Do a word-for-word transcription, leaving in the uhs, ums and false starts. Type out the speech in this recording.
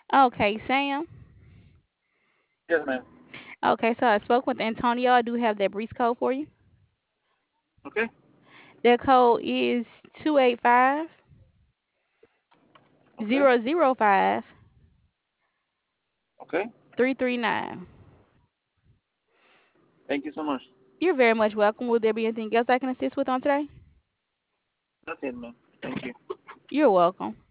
Okay, Sam. Yes, ma'am. Okay, so I spoke with Antonio. I do have that breach code for you. Okay. That code is two eight five Okay. zero zero five Okay. three three nine. Thank you so much. You're very much welcome. Will there be anything else I can assist with on today? That's it, ma'am. Thank you. You're welcome.